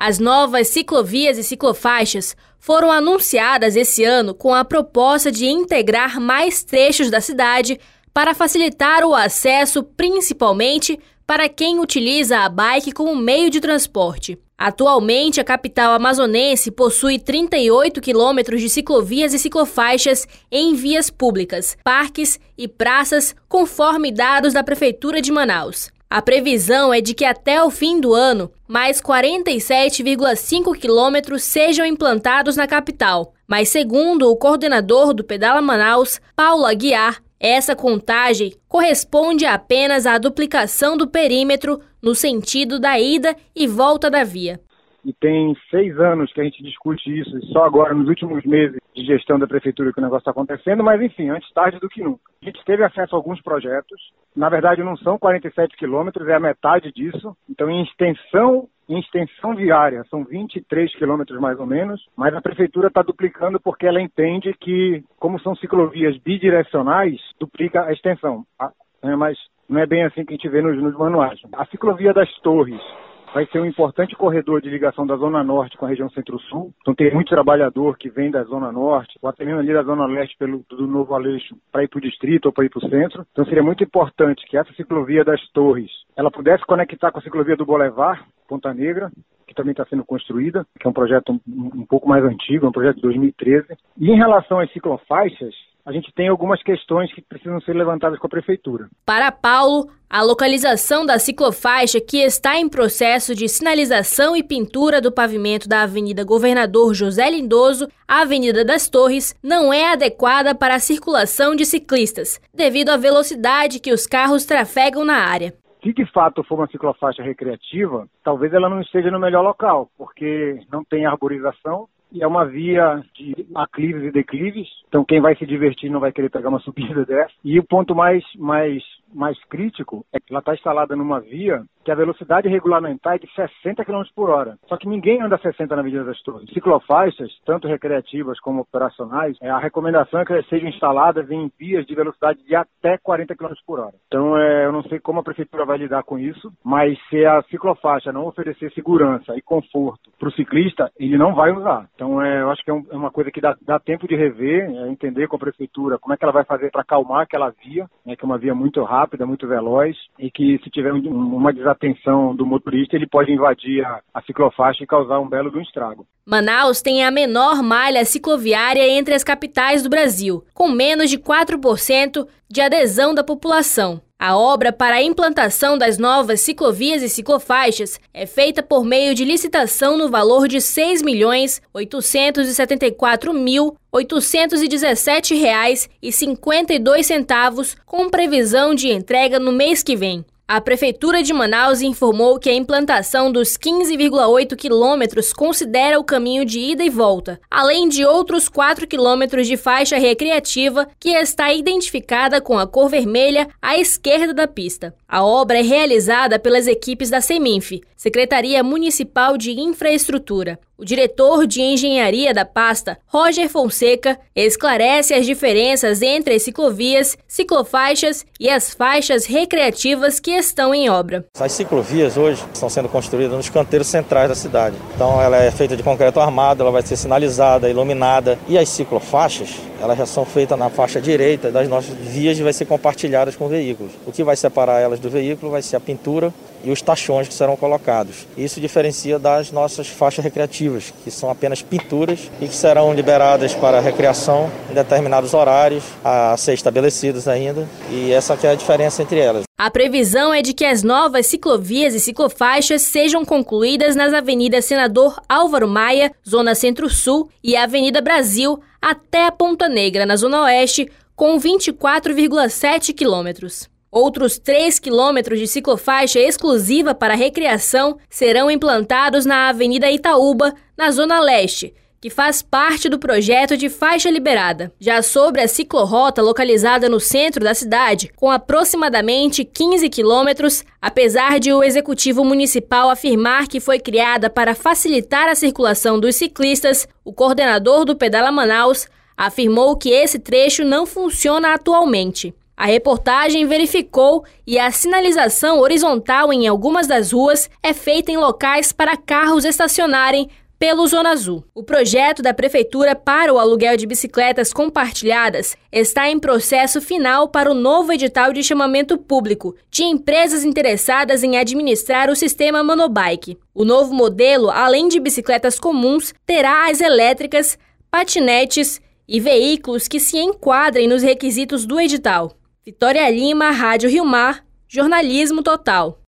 As novas ciclovias e ciclofaixas foram anunciadas esse ano com a proposta de integrar mais trechos da cidade para facilitar o acesso, principalmente para quem utiliza a bike como meio de transporte. Atualmente, a capital amazonense possui 38 quilômetros de ciclovias e ciclofaixas em vias públicas, parques e praças, conforme dados da Prefeitura de Manaus. A previsão é de que até o fim do ano, mais 47,5 quilômetros sejam implantados na capital. Mas segundo o coordenador do Pedala Manaus, Paulo Aguiar, essa contagem corresponde apenas à duplicação do perímetro no sentido da ida e volta da via. E tem 6 anos que a gente discute isso, e só agora, nos últimos meses de gestão da prefeitura, que o negócio está acontecendo, mas enfim, antes tarde do que nunca. A gente teve acesso a alguns projetos, na verdade não são 47 quilômetros, é a metade disso, então em extensão viária, são 23 quilômetros mais ou menos, mas a prefeitura está duplicando porque ela entende que, como são ciclovias bidirecionais, duplica a extensão. Mas não é bem assim que a gente vê nos manuais. A ciclovia das Torres vai ser um importante corredor de ligação da Zona Norte com a região Centro-Sul. Então tem muito trabalhador que vem da Zona Norte, ou até mesmo ali da Zona Leste do Novo Aleixo, para ir para o distrito ou para ir para o centro. Então seria muito importante que essa ciclovia das Torres, ela pudesse conectar com a ciclovia do Boulevard, Ponta Negra, que também está sendo construída, que é um projeto um pouco mais antigo, é um projeto de 2013. E em relação às ciclofaixas, a gente tem algumas questões que precisam ser levantadas com a prefeitura. Para Paulo, a localização da ciclofaixa, que está em processo de sinalização e pintura do pavimento da Avenida Governador José Lindoso, a Avenida das Torres, não é adequada para a circulação de ciclistas, devido à velocidade que os carros trafegam na área. Se de fato for uma ciclofaixa recreativa, talvez ela não esteja no melhor local, porque não tem arborização e é uma via de aclives e declives, então quem vai se divertir não vai querer pegar uma subida dessa. E o ponto mais crítico é que ela está instalada numa via que a velocidade regulamentar é de 60 km por hora. Só que ninguém anda 60 na Avenida das Torres. Ciclofaixas, tanto recreativas como operacionais, a recomendação é que elas sejam instaladas em vias de velocidade de até 40 km por hora. Então eu não sei como a prefeitura vai lidar com isso, mas se a ciclofaixa não oferecer segurança e conforto para o ciclista, ele não vai usar. Então eu acho que é uma coisa que dá tempo de rever, entender com a prefeitura como é que ela vai fazer para acalmar aquela via, que é uma via muito rápida, muito veloz, e que se tiver uma desatenção do motorista, ele pode invadir a ciclofaixa e causar um belo estrago. Manaus tem a menor malha cicloviária entre as capitais do Brasil, com menos de 4% de adesão da população. A obra para a implantação das novas ciclovias e ciclofaixas é feita por meio de licitação no valor de R$ 6.874.817,52, com previsão de entrega no mês que vem. A Prefeitura de Manaus informou que a implantação dos 15,8 quilômetros considera o caminho de ida e volta, além de outros 4 quilômetros de faixa recreativa que está identificada com a cor vermelha à esquerda da pista. A obra é realizada pelas equipes da Seminf, Secretaria Municipal de Infraestrutura. O diretor de engenharia da pasta, Roger Fonseca, esclarece as diferenças entre as ciclovias, ciclofaixas e as faixas recreativas que estão em obra. As ciclovias hoje estão sendo construídas nos canteiros centrais da cidade. Então ela é feita de concreto armado, ela vai ser sinalizada, iluminada. E as ciclofaixas, elas já são feitas na faixa direita das nossas vias e vai ser compartilhadas com veículos. O que vai separar elas do veículo vai ser a pintura e os tachões que serão colocados. Isso diferencia das nossas faixas recreativas, que são apenas pinturas e que serão liberadas para recreação em determinados horários a ser estabelecidos ainda. E essa que é a diferença entre elas. A previsão é de que as novas ciclovias e ciclofaixas sejam concluídas nas avenidas Senador Álvaro Maia, Zona Centro-Sul, e Avenida Brasil, até a Ponta Negra, na Zona Oeste, com 24,7 quilômetros. Outros 3 quilômetros de ciclofaixa exclusiva para recreação serão implantados na Avenida Itaúba, na Zona Leste, que faz parte do projeto de faixa liberada. Já sobre a ciclorrota localizada no centro da cidade, com aproximadamente 15 quilômetros, apesar de o Executivo Municipal afirmar que foi criada para facilitar a circulação dos ciclistas, o coordenador do Pedala Manaus afirmou que esse trecho não funciona atualmente. A reportagem verificou e a sinalização horizontal em algumas das ruas é feita em locais para carros estacionarem pelo Zona Azul. O projeto da Prefeitura para o aluguel de bicicletas compartilhadas está em processo final para o novo edital de chamamento público de empresas interessadas em administrar o sistema Monobike. O novo modelo, além de bicicletas comuns, terá as elétricas, patinetes e veículos que se enquadrem nos requisitos do edital. Vitória Lima, Rádio Rio Mar, Jornalismo Total.